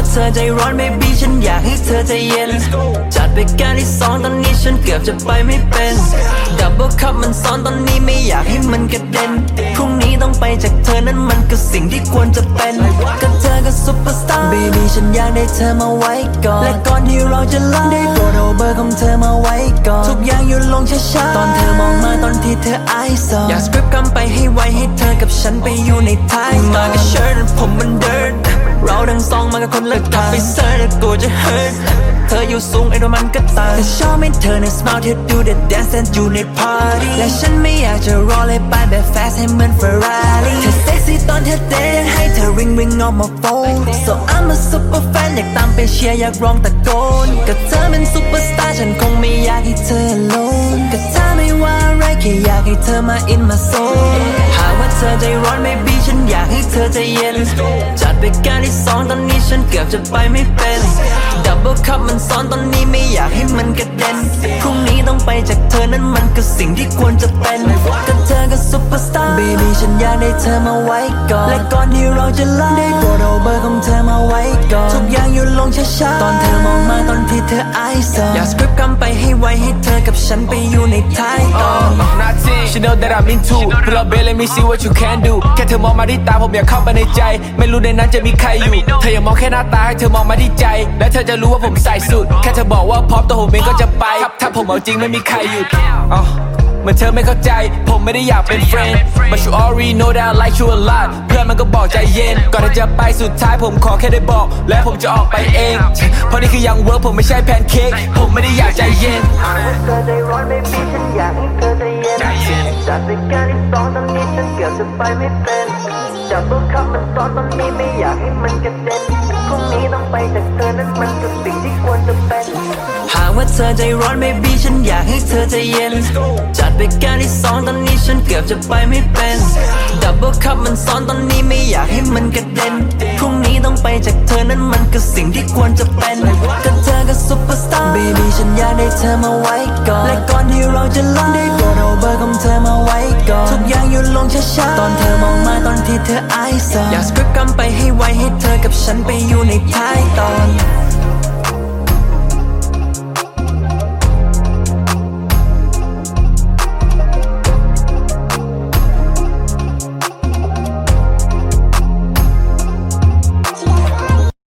เธอใจร้อน baby ฉันอยากให้เธอใจเย็นจัดไปการที่สองตอนนี้ฉันเกือบจะไปไม่เป็นดับเบิลคัพมันซ้อนตอนนี้ไม่อยากให้มันกระเด็นพรุ่งนี้ต้องไปจากเธอนั้นมันก็สิ่งที่ควรจะเป็นก็เธอก็ซุปเปอร์สตาร์ baby ฉันอยากได้เธอมาไว้ก่อนและก่อนที่เราจะลาได้โปรดเอาเบอร์ของเธอมาไว้ก่อนทุกอย่างหยุดลงช้าๆตอนเธอมองมาตอนที่เธอไอซอนอยากสคริปต์คำไปให้ไวให้เธอกับฉันไปอยู่ในท้ายมากับเชิร์ตผมมันเดินเราทั้งสองมากับคนละทางไปเซิร์ชกลัวจะเฮิร์ตเธออยู่สูงไอ้โดมันก็ตายแต่ชอบให้เธอใน smile เธอดูเด็ดแดนซ์อยู่ใน party และฉันไม่อยากจะรอเลยไปแบบ fast ให้เหมือน Ferrari เธอเซ็กซี่ตอนเธอเต้นให้เธอ ring on my phone so I'm a super fan อยากตามไปเชียร์อยากร้องตะโกนก็เธอเป็นซุปเปอร์สตาร์ฉันคงไม่อยากให้เธอ alone ก็เธอไม่ว่าอะไรแค่อยากให้เธอมา in my soul หากว่าเธอใจร้อน baby ฉันอยากให้เธอใจเย็นจัดไปการที่สองตอนนี้ฉันเกือบจะไปไม่เป็นดับเบิลคัพมันซ้อนตอนนี้ไม่อยากให้มันกระเด็นพรุ่งนี้ต้องไปจากเธอนั้นมันก็สิ่งที่ควรจะเป็นก็เธอก็ซุปเปอร์สตาร์ baby ฉันอยากได้เธอมาไว้ก่อนและก่อนที่เราจะลาได้โปรดเอาเบอร์ของเธอมาไว้ก่อนทุกอย่างหยุดลงช้าๆตอนเธอมองมาตอนที่เธอไอซอนอยากสคริปต์คำไปให้ไวให้เธอกับฉันไปอยู่ในท้ายตอน She know that I'm into Pull up babe let me see what you can do แค่เธอมองมาที่ตาผมอยากเข้าไปในใจไม่รู้ในนั้นจะมีใครอยู่เธออย่ามองแค่หน้าตาให้เธอมองมาที่ใจและเธอจะรู้ว่าผมใส่สุดแค่เธอบอกว่าพร้อมตัวผมเองก็จะไปถ้าผมเอาจริงไม่มีใครหยุดเหมือนเธอไม่เข้าใจผมไม่ได้อยากเป็น friend But you already know that I like you a lot เพื่อนมันก็บอกใจเย็นก่อนที่จะไปสุดท้ายผมขอแค่ได้บอกและผมจะออกไปเองเพราะนี่คือยังเวิร์กผมไม่ใช่แพนเค้กผมไม่ได้อยากใจเย็นเธอใจร้อน baby ฉันอยากให้เธอใจเย็นจัดไปการที่สองตอนนี้ฉันเกือบจะไปไม่เป็นดับเบิลคัพมันซ้อนตอนนี้ไม่อยากให้มันกระเด็นพรุ่งนี้ต้องไปจากเธอนั้นมันก็สิ่งที่ควรจะเป็นหากว่าเธอใจร้อน baby ฉันอยากให้เธอใจเย็นจัดไปการที่สองตอนนี้ฉันเกือบจะไปไม่เป็นดับเบิลคัพมันซ้อนตอนนี้ไม่อยากให้มันกระเด็นพรุ่งนี้ต้องไปจากเธอนั้นมันก็สิ่งที่ควรจะเป็นก็เธอก็ซุปเปอร์สตาร์ baby ฉันอยากได้เธอมาไว้ก่อนและก่อนที่เราจะลาได้โปรดเอาเบอร์ของเธอมาไว้ก่อนทุกอย่างหยุดลงช้าๆตอนเธอมองมาตอนที่เธอไอซอนอยากสคริปต์คำไปให้ไวให้เธอกับฉันไปอยู่ในท้ายตอน